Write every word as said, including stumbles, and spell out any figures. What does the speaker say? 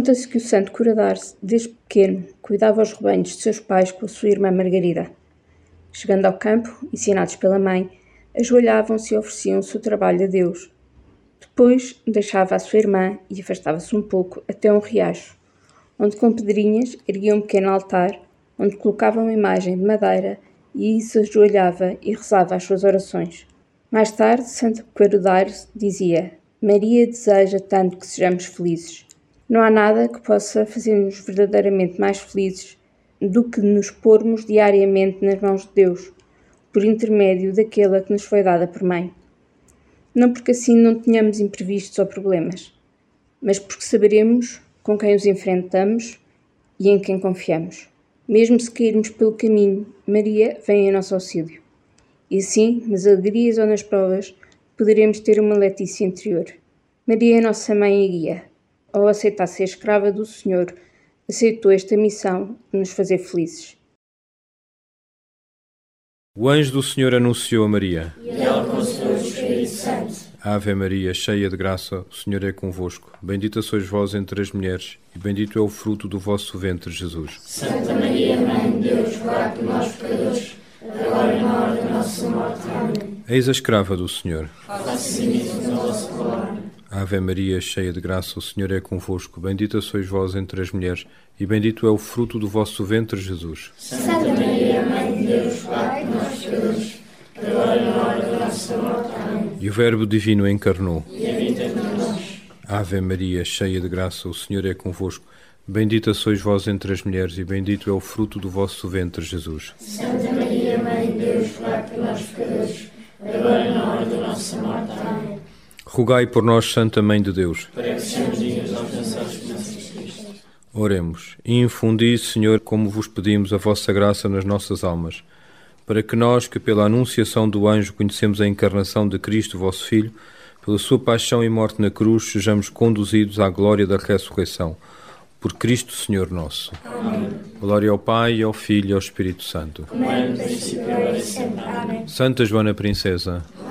Conta-se que o santo cura d'Ars, desde pequeno, cuidava os rebanhos de seus pais com a sua irmã Margarida. Chegando ao campo, ensinados pela mãe, ajoelhavam-se e ofereciam o seu trabalho a Deus. Depois deixava a sua irmã e afastava-se um pouco até um riacho, onde com pedrinhas erguia um pequeno altar, onde colocava uma imagem de madeira e se ajoelhava e rezava as suas orações. Mais tarde, Santo Cura d'Ars dizia: Maria deseja tanto que sejamos felizes. Não há nada que possa fazer-nos verdadeiramente mais felizes do que nos pormos diariamente nas mãos de Deus, por intermédio daquela que nos foi dada por mãe. Não porque assim não tenhamos imprevistos ou problemas, mas porque saberemos com quem os enfrentamos e em quem confiamos. Mesmo se cairmos pelo caminho, Maria vem em nosso auxílio. E assim, nas alegrias ou nas provas, poderemos ter uma Letícia interior. Maria é nossa mãe e guia. Ao aceitar ser escrava do Senhor, aceitou esta missão de nos fazer felizes. O anjo do Senhor anunciou a Maria. E ela concebeu o Espírito Santo. Ave Maria, cheia de graça, o Senhor é convosco. Bendita sois vós entre as mulheres, e bendito é o fruto do vosso ventre, Jesus. Santa Maria, Mãe de Deus, rogai por nós, pecadores, agora e na hora da nossa morte. Amém. Eis a escrava do Senhor. Faça-se em mim a vossa palavra. Ave Maria, cheia de graça, o Senhor é convosco. Bendita sois vós entre as mulheres, e bendito é o fruto do vosso ventre, Jesus. Santa Maria, Mãe de Deus, rogai por nós, pecadores, agora e na hora da nossa morte. Amém. E o Verbo Divino encarnou. E habita entre nós. Ave Maria, cheia de graça, o Senhor é convosco. Bendita sois vós entre as mulheres, e bendito é o fruto do vosso ventre, Jesus. Santa Maria, Mãe de Deus, rogai por nós, pecadores, agora e na hora da nossa morte. Amém. Rogai por nós, Santa Mãe de Deus. Para que sejamos dignos de alcançar as promessas de Cristo. Oremos. E infundi, Senhor, como vos pedimos, a vossa graça nas nossas almas, para que nós, que pela anunciação do anjo conhecemos a encarnação de Cristo, vosso Filho, pela sua paixão e morte na cruz, sejamos conduzidos à glória da ressurreição. Por Cristo, Senhor nosso. Amém. Glória ao Pai, ao Filho e ao Espírito Santo. Como é no princípio, agora e sempre. Amém. Santa Joana Princesa,